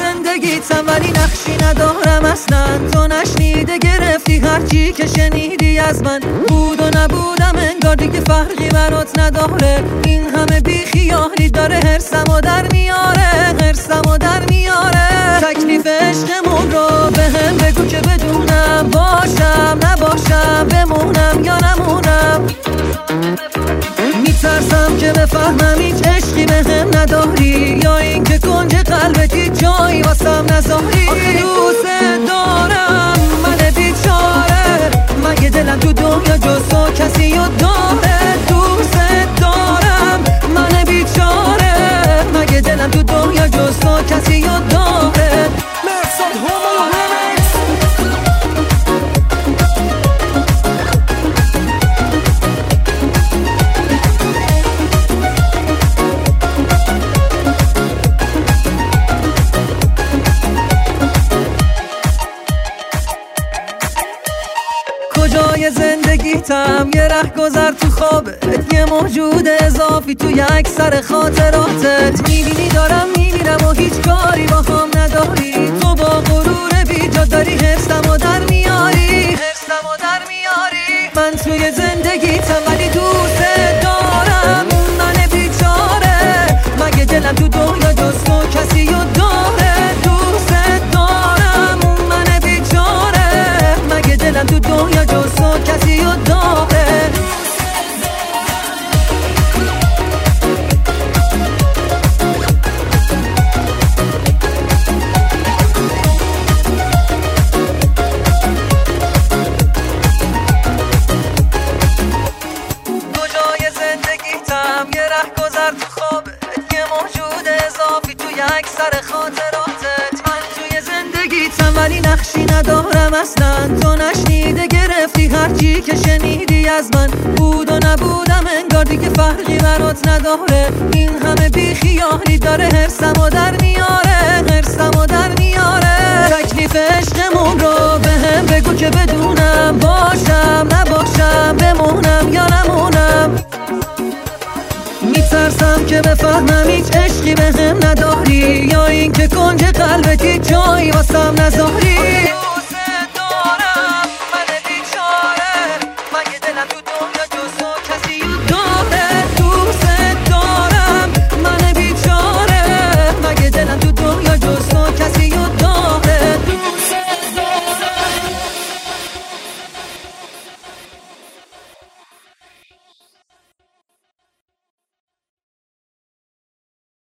زندگیتم ولی نقشی ندارم اصلا. تو نشنیده گرفتی هرچی که شنیدی از من. بود و نبودم انگار دیگه فرقی برات نداره. این همه بیخیالی داره هرسمو در میاره، هرسمو در میاره. تکلیف عشقمون رو به هم بگو که بدونم، باشم نباشم، بمونم یا نمونم. میترسم که بفهمم هیچ عشقی به هم نداری، یا این که کنج قلبتی جایی واسم نذاری. آخه دوست دارم من بیچاره، مگه دلم تو دنیا جز تو کسی رو داره؟ دوست دارم من بیچاره، مگه دلم تو دنیا جز تو کسی رو داره؟ کجای زندگیتم یه ره گذر تو خوابت، یه موجود اضافی تو یک سر خاطراتت. میبینی دارم میمیرم و هیچ کاری با هم نداری. تو با غرور بیجا داری حرسمو در میاری، حرسمو در میاری. من توی زندگیتم ولی دوست دارم من بیچاره، مگه دلم تو دنیا جز تو کسی رو داره؟ دوست دارم من بیچاره، مگه دلم تو دنیا جز تو کسی رو داره؟ کجای زندگیتم یه ره گذر تو خوابت، یه موجود اضافی تو یک سر خاطراتت. من توی زندگیتم ولی نقشی ندارم اصلا. تو نشنیده گرفتی هرچی که شنیدی از من. بود و نبودم انگار دیگه فرقی برات نداره. این همه بیخیالی داره هرسمو در میاره، هرسمو در میاره. تکلیف عشقمون رو به هم بگو که بدونم، باشم نباشم، بمونم یا نمونم. میترسم که بفهمم هیچ عشقی به هم نداری، یا این که کنج قلبتی جایی واسم نذاری.